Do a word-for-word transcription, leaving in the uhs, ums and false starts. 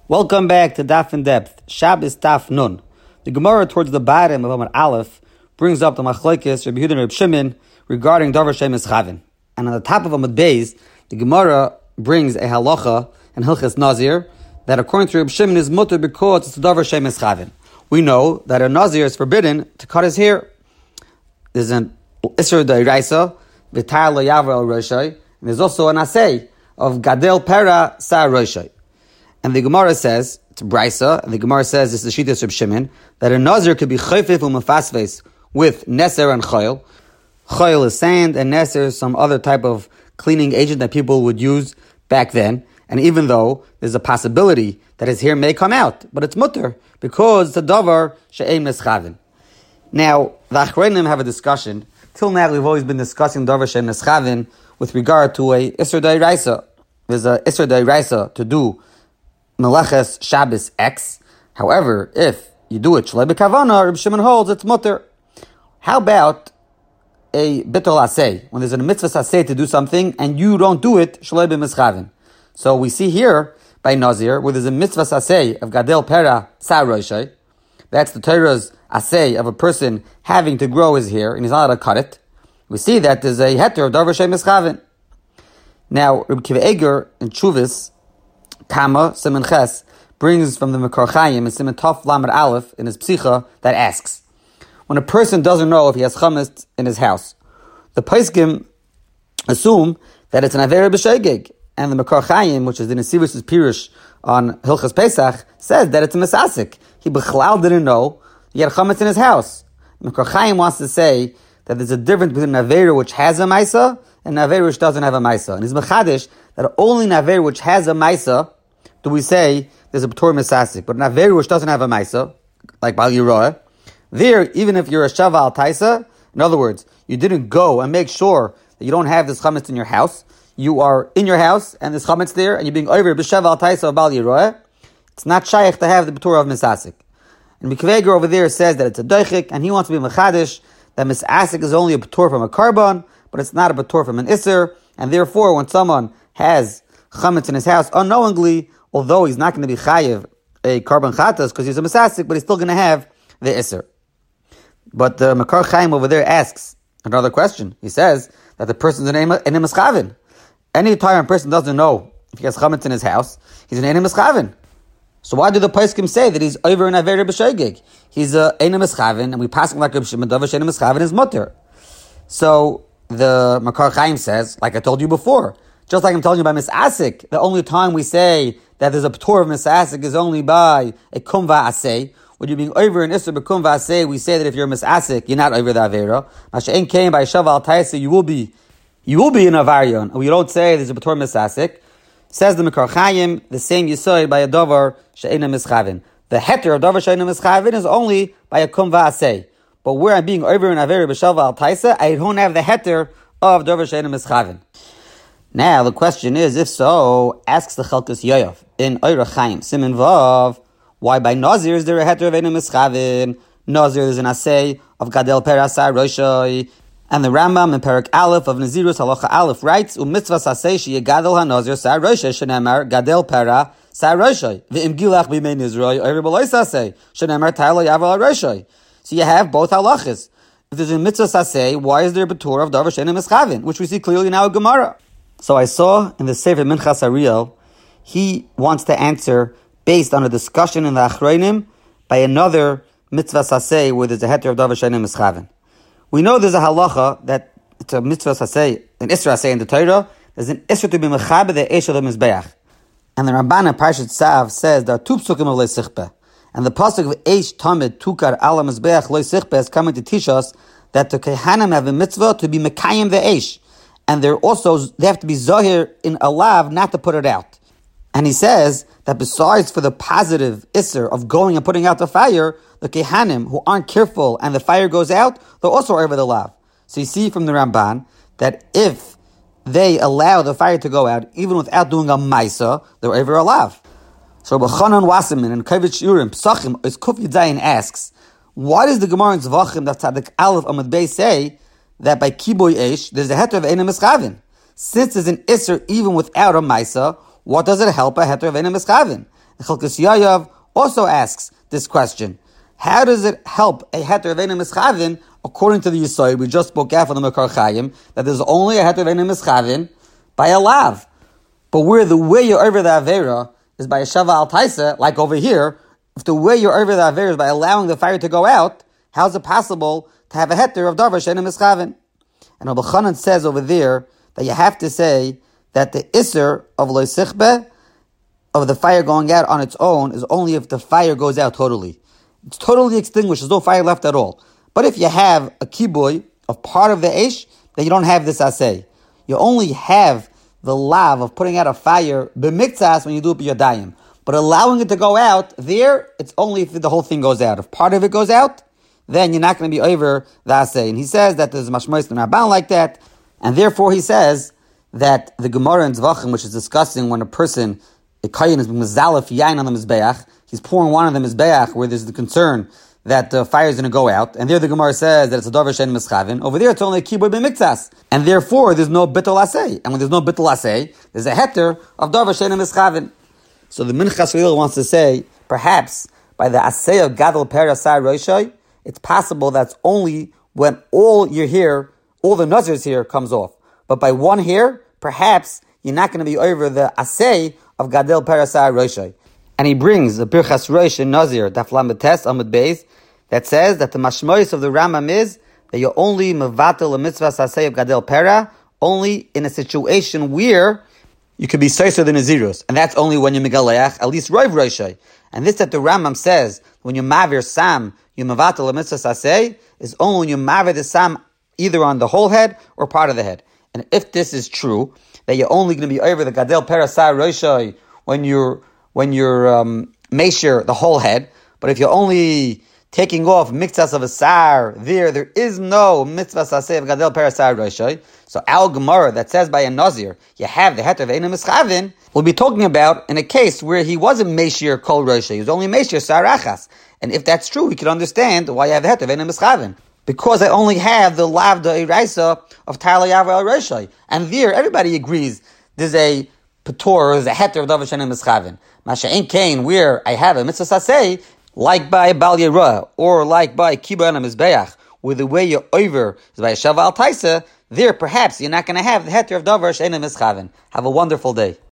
Welcome back to Daf in Depth. Shabbos Daf Nun. The Gemara towards the bottom of Amud Aleph brings up the Machlokes Rabbi Yehuda and Rabbi Shimon regarding Davar Shemes Chavin. And on the top of Amud Beis, the Gemara brings a halacha and Hilchas Nazir that according to Rabbi Shimon is mutter because it's Davar Shemes Chavin. We know that a Nazir is forbidden to cut his hair. There's an Isser D'Oraisa, V'tar Lo Yavar El Roshai, and there's also an Asay of Gadel Pera Sa Roshai. And the Gemara says, it's Brisa, and the Gemara says, this is the Shittas Reb Shimon, that a Nazir could be chayfif u'mefasves with neser and chayil. Chayil is sand, and neser is some other type of cleaning agent that people would use back then. And even though there's a possibility that his hair may come out, but it's mutter, because it's a davar she'ein neschavin. Now, the Achronim have a discussion. Till now, we've always been discussing davar she'ein neschavin with regard to a Isser D'Oraisa. There's a Isser D'Oraisa to do Meleches Shabbos X. However, if you do it Shlei B'Kavana, Reb Shimon holds it's mutter. How about a Bittul Asay, when there's a mitzvah Asay to do something and you don't do it Shlei B'Mischavin? So we see here by Nazir where there's a mitzvah Asay of Gadel Pera Sa Roshai. That's the Torah's Asay of a person having to grow his hair and he's not allowed to cut it. We see that there's a heter of Davar Shemes Chavin. Now, Reb Kiva Eger in Chuvis Kama Simon Ches brings from the Mekor Chaim and Simon Tov Lamed Aleph in his Psicha that asks, when a person doesn't know if he has chametz in his house, the Paiskim assume that it's an Avera B'Shegeg, and the Mekor Chaim, which is the Nesivus' Pirush on Hilchas Pesach, says that it's a Mesasik. He B'chlal didn't know he had chametz in his house. The Mekor Chaim wants to say that there's a difference between an Avera which has a Maisa and an Avera which doesn't have a Maisa. And he's Mechadish that only an Avera which has a Maisa do we say there's a B'tor Mesasik. But an Avera which doesn't have a Maisa, like Bal Yiroah, there, even if you're a Shava Al Taisa, in other words, you didn't go and make sure that you don't have this chametz in your house, you are in your house and this chametz there, and you're being over b'Shava Al Taisa of Bal Yiroah, it's not shaykh to have the B'tor of Mesasik. And Mikveger over there says that it's a Doichik, and he wants to be Mechadish, that Mesasik is only a B'tor from a Karban, but it's not a B'tor from an Isser, and therefore when someone has chametz in his house unknowingly, although he's not going to be chayiv a Karban Chatas because he's a Mesasik, but he's still going to have the Isser. But the Mekor Chaim over there asks another question. He says that the person's an Enem Eschavin. Any time a person doesn't know if he has chametz in his house, he's an Enem Eschavin. So why do the Paiskim say that he's over an Avera B'Shegeg? He's a Enem Eschavin, and we pass him like Reb Shimon Davar She'enem Eschavin is mutter. So the Mekor Chaim says, like I told you before, just like I'm telling you by Misasik, the only time we say that there's a P'tor of Misasik is only by a Kumva Asay. When you're being over an Isser B'Kum V'Aseh, we say that if you're a Misasik, you're not over the Avera. Masha'en came by Shava Al Taisa, you will be, you will be an Avarion. We don't say there's a B'Tor Misasik. Says the Mekor Chaim, the same you say by a Dover She'enem Mischavin. The heter of Dover She'enem Mischavin is only by a Kum V'Aseh. But where I'm being over an Avera B'Shava Al Taisa, I don't have the heter of Dover She'enem Mischavin. Now the question is, if so, asks the Chalkas Yoyov in Oira Chaim, Siman Vav, why by Nazir is there a heter of Enem Eschavin? Nazir is an assay of Gadel Pera Sa Roshai. And the Rambam in Perak Aleph of Nazirus Halacha Aleph writes, U'mitzvah sasei she Gadel HaNazir Sa Roshai shenemar Gadel Pera Sa Roshai. V'im gilach b'mei Nizroi oiri b'loi sasei shenemar Ta'alo Yavel HaRoshai. So you have both halachas. If there's a mitzvah sasei, why is there a B'tor of Davar She'enem Eschavin? Which we see clearly now in Gemara. So I saw in the Sefer Minchas Ariel, he wants to answer based on a discussion in the Achronim by another mitzvah saseh where there's a heter of Davar She'enem Eschavin. We know there's a halacha that it's a mitzvah saseh, an Isra saseh in the Torah, there's an Isra to be mechabe the Eish of the Mizbeach. And the Ramban in Parshat Tzav says there are two psukim of Loi Sichpeh. And the pasuk of Eish Tamid Tukar Ala Mizbeach Loi Sichpeh is coming to teach us that the Kehanim have a mitzvah to be mekayim the Eish. And they're also, they have to be zahir in a lav not to put it out. And he says that besides for the positive isser of going and putting out the fire, the kehanim who aren't careful and the fire goes out, they're also over the lav. So you see from the Ramban that if they allow the fire to go out, even without doing a maisa, they're over a lav. So B'chanan Wasserman and Kavich Urim Psachim is Kufi Zayin asks, why does the Gemara in Zvachim that Tzadik Aleph Amud Bey say that by Kiboy Eish there's a heter of Enem Eschavin? Since there's an isser even without a maisa, what does it help a heter of eina mischavin? Chelkas Yayav also asks this question. How does it help a heter of eina mischavin according to the Yisod? We just spoke out from the Mekar Chayim that there's only a heter of eina mischavin by a lav. But where the way you're over the Avera is by a Shava al Taisa, like over here, if the way you're over the Avera is by allowing the fire to go out, how is it possible to have a heter of davar she'eina mischavin? And Rabbi Chanan says over there that you have to say that the Isser of lo sichbe, of the fire going out on its own, is only if the fire goes out totally. It's totally extinguished. There's no fire left at all. But if you have a kiboy of part of the Eish, then you don't have this asay. You only have the lav of putting out a fire b'miktzas when you do it b'yadayim. But allowing it to go out, there, it's only if the whole thing goes out. If part of it goes out, then you're not going to be over the asay. And he says that there's mashmois and rabban like that, and therefore he says that the Gemara in Zvachim, which is discussing when a person, a kayin is mezalef yain on the mizbeach, he's pouring wine on the mizbeach where there's the concern that the fire is going to go out, and there the Gemara says that it's a davar she'eina mischavin. Over there it's only a kiboy b'miktzas, and therefore there's no bittul asay. And when there's no bittul asay, there's a heter of davar she'eina mischavin. So the Minchas Reil wants to say, perhaps by the asay of gadol per asar roishay, it's possible that's only when all your hair, all the nazir's hair comes off. But by one hair, perhaps you're not going to be over the asay of gadol per asar roishay. And he brings the Birchas Rosh in Nazir, Daf Lamed Tes Amud Beis, that says that the mashmois of the Rambam is that you're only mevatel a mitzvah sasei of gadol pera only in a situation where you could be seiser than Nazirus, and that's only when you're megaleach, at least roiv roishay. And this that the Rambam says when you mavir sam, you mevatel a mitzvah sasei is only when you mavir the sam either on the whole head or part of the head. And if this is true, that you're only going to be over the gadol pera sar roishay when you're when you're um, measure the whole head, but if you're only taking off miktzas of a sar, there, there is no mitzvah saseh of gadol parasar roishay. So our Gemara that says by a nazir, you have the heter of eina mischavin, we'll be talking about in a case where he wasn't meishir kol roishay, he was only meishir sarachas. And if that's true, we can understand why you have the heter of eina mischavin. Because I only have the lavda iraisa of Tarla Yavra roishay. And there, everybody agrees, there's a Pator, there's a heter of davar she'eina mischavin. Masha'en kain, where I have a mitzvah saseh, like by Bal Yerah, or like by Kibbutz and Mizbeach, where the way you're over is by a Shava al Taisa, there perhaps you're not going to have the heter of davar she'eina mischavin. Have a wonderful day.